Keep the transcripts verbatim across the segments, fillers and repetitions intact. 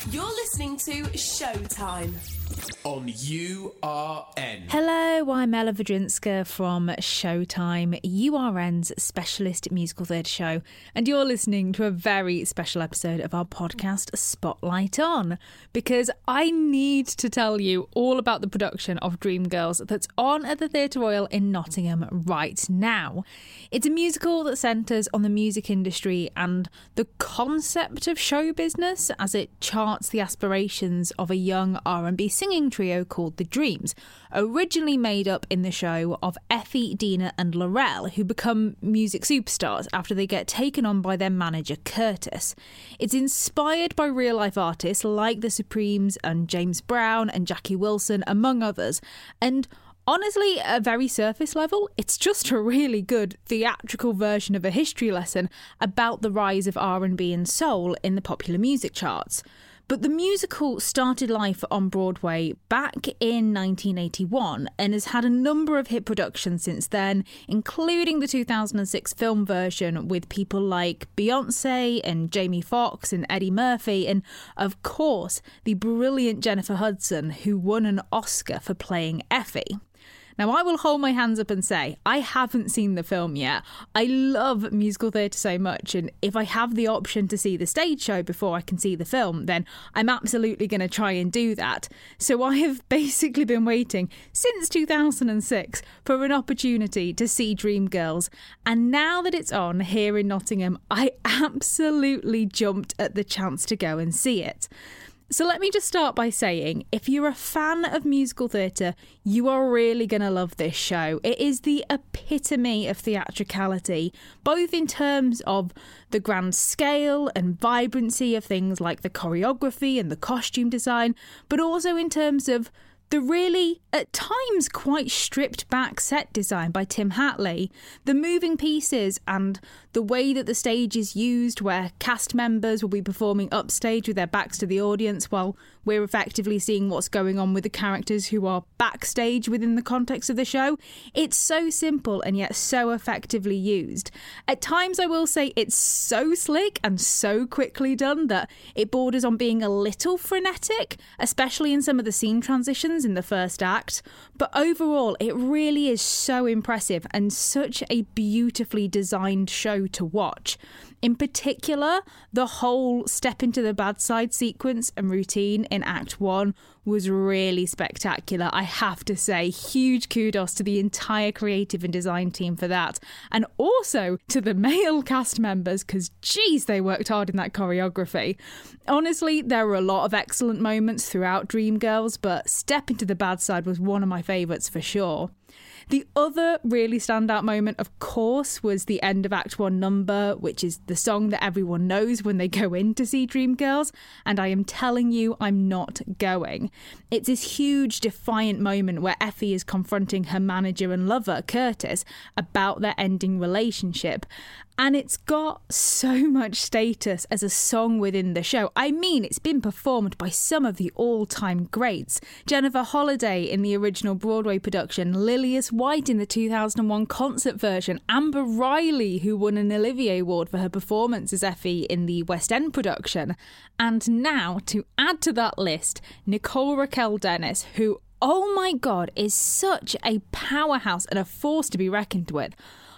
You're listening to Showtime on U R N. Hello, I'm Ella Vadrinska from Showtime, U R N's specialist musical theatre show, and you're listening to a very special episode of our podcast, Spotlight On, because I need to tell you all about the production of Dreamgirls that's on at the Theatre Royal in Nottingham right now. It's a musical that centres on the music industry and the concept of show business as it charts the aspirations of a young R and B singing trio called The Dreams, originally made up in the show of Effie, Dina and Laurel, who become music superstars after they get taken on by their manager Curtis. It's inspired by real-life artists like The Supremes and James Brown and Jackie Wilson, among others, and honestly, at a very surface level, it's just a really good theatrical version of a history lesson about the rise of R and B and soul in the popular music charts. But the musical started life on Broadway back in nineteen eighty-one and has had a number of hit productions since then, including the two thousand six film version with people like Beyonce and Jamie Foxx and Eddie Murphy, and of course the brilliant Jennifer Hudson, who won an Oscar for playing Effie. Now, I will hold my hands up and say, I haven't seen the film yet. I love musical theatre so much, and if I have the option to see the stage show before I can see the film, then I'm absolutely going to try and do that. So I have basically been waiting since two thousand six for an opportunity to see Dreamgirls, and now that it's on here in Nottingham, I absolutely jumped at the chance to go and see it. So let me just start by saying, if you're a fan of musical theatre, you are really going to love this show. It is the epitome of theatricality, both in terms of the grand scale and vibrancy of things like the choreography and the costume design, but also in terms of the really, at times, quite stripped back set design by Tim Hatley, the moving pieces and the way that the stage is used, where cast members will be performing upstage with their backs to the audience while we're effectively seeing what's going on with the characters who are backstage within the context of the show. It's so simple and yet so effectively used. At times, I will say it's so slick and so quickly done that it borders on being a little frenetic, especially in some of the scene transitions in the first act. But overall, it really is so impressive and such a beautifully designed show to watch. In particular, the whole step into the bad side sequence and routine in Act One was really spectacular. I have to say, huge kudos to the entire creative and design team for that. And also to the male cast members, because geez, they worked hard in that choreography. Honestly, there were a lot of excellent moments throughout Dreamgirls, but Step Into the Bad Side was one of my favourites for sure. The other really standout moment, of course, was the end of Act One number, which is the song that everyone knows when they go in to see Dreamgirls, and I am telling you, I'm not going. It's this huge, defiant moment where Effie is confronting her manager and lover, Curtis, about their ending relationship. And it's got so much status as a song within the show. I mean, it's been performed by some of the all-time greats. Jennifer Holliday in the original Broadway production, Lillias White in the two thousand one concert version, Amber Riley, who won an Olivier Award for her performance as Effie in the West End production. And now, to add to that list, Nicole Raquel Dennis, who, oh my God, is such a powerhouse and a force to be reckoned with.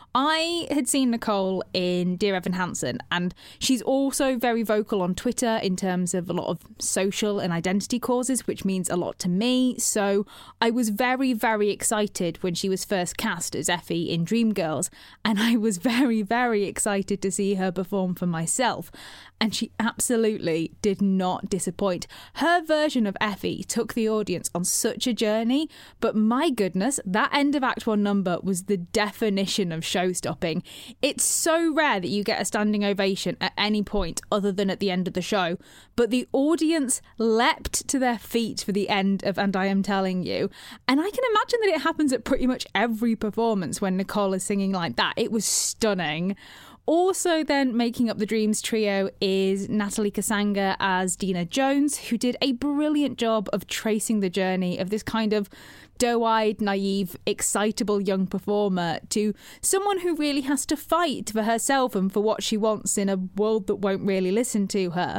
I had seen Nicole in Dear Evan Hansen, and she's also very vocal on Twitter in terms of a lot of social and identity causes, which means a lot to me. So I was very, very excited when she was first cast as Effie in Dreamgirls, and I was very, very excited to see her perform for myself. And she absolutely did not disappoint. Her version of Effie took the audience on such a journey, but my goodness, that end of Act One number was the definition of show-stopping. It's so rare that you get a standing ovation at any point other than at the end of the show, but the audience leapt to their feet for the end of And I Am Telling You. And I can imagine that it happens at pretty much every performance when Nicole is singing like that. It was stunning. Also then making up the Dreams trio is Natalie Kasanga as Dina Jones, who did a brilliant job of tracing the journey of this kind of doe-eyed, naive, excitable young performer to someone who really has to fight for herself and for what she wants in a world that won't really listen to her.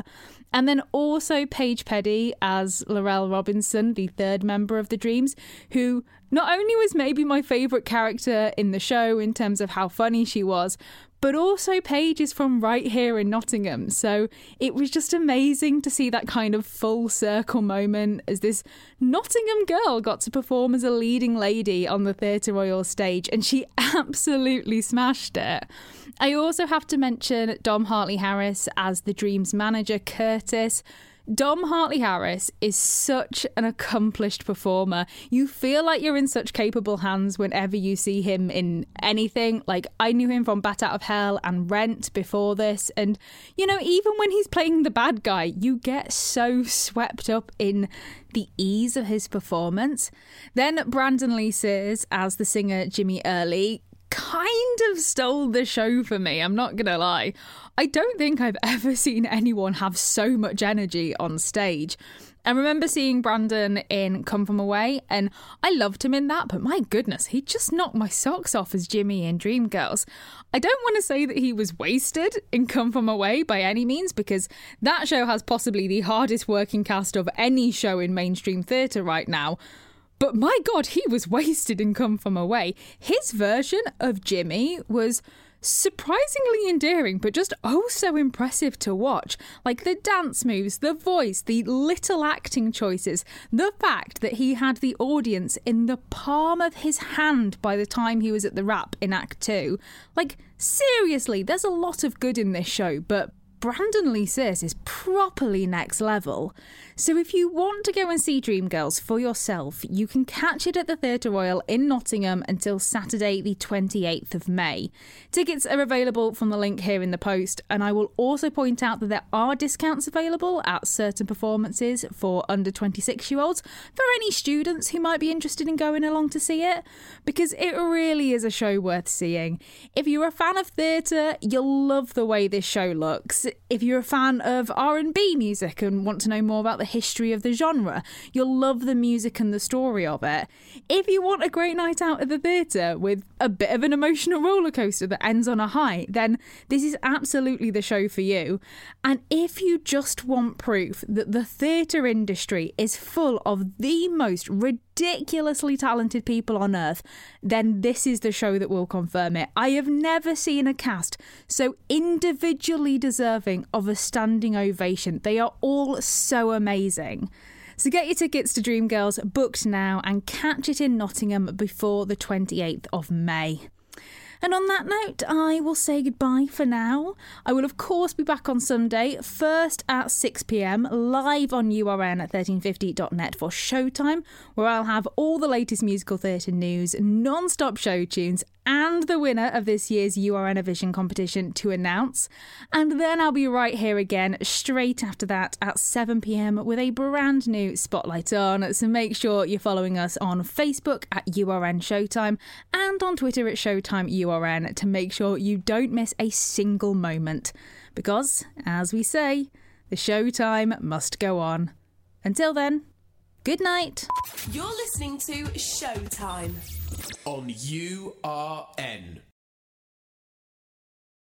And then also Paige Petty as Laurel Robinson, the third member of the Dreams, who not only was maybe my favourite character in the show in terms of how funny she was, but also Paige is from right here in Nottingham. So it was just amazing to see that kind of full circle moment as this Nottingham girl got to perform as a leading lady on the Theatre Royal stage, and she absolutely smashed it. I also have to mention Dom Hartley-Harris as the Dreams manager, Curtis. Dom Hartley-Harris is such an accomplished performer. You feel like you're in such capable hands whenever you see him in anything. Like, I knew him from Bat Out of Hell and Rent before this. And, you know, even when he's playing the bad guy, you get so swept up in the ease of his performance. Then Brandon Lee Sears as the singer Jimmy Early kind of stole the show for me, I'm not gonna lie. I don't think I've ever seen anyone have so much energy on stage. I remember seeing Brandon in Come From Away, and I loved him in that, but my goodness, he just knocked my socks off as Jimmy in Dreamgirls. I don't want to say that he was wasted in Come From Away by any means, because that show has possibly the hardest working cast of any show in mainstream theatre right now. But my God, he was wasted in Come From Away. His version of Jimmy was surprisingly endearing, but just oh so impressive to watch. Like the dance moves, the voice, the little acting choices, the fact that he had the audience in the palm of his hand by the time he was at the rap in Act Two. Like, seriously, there's a lot of good in this show, but Brandon Lee Sears is properly next level. So if you want to go and see Dreamgirls for yourself, you can catch it at the Theatre Royal in Nottingham until Saturday the twenty-eighth of May. Tickets are available from the link here in the post, and I will also point out that there are discounts available at certain performances for under twenty-six year olds for any students who might be interested in going along to see it, because it really is a show worth seeing. If you're a fan of theatre, you'll love the way this show looks. If you're a fan of R and B music and want to know more about the history of the genre, you'll love the music and the story of it. If you want a great night out at the theatre with a bit of an emotional roller coaster that ends on a high, then this is absolutely the show for you. And if you just want proof that the theatre industry is full of the most ridiculously talented people on earth, then this is the show that will confirm it. I have never seen a cast so individually deserving of a standing ovation. They are all so amazing. So get your tickets to Dreamgirls booked now and catch it in Nottingham before the twenty-eighth of May. And on that note, I will say goodbye for now. I will, of course, be back on Sunday, first at six p m, live on U R N at thirteen fifty dot net for Showtime, where I'll have all the latest musical theatre news, non-stop show tunes, and the winner of this year's U R N Vision competition to announce. And then I'll be right here again straight after that at seven p m with a brand new Spotlight On. So make sure you're following us on Facebook at U R N Showtime and on Twitter at Showtime U R N to make sure you don't miss a single moment. Because, as we say, the showtime must go on. Until then, good night. You're listening to Showtime on U R N.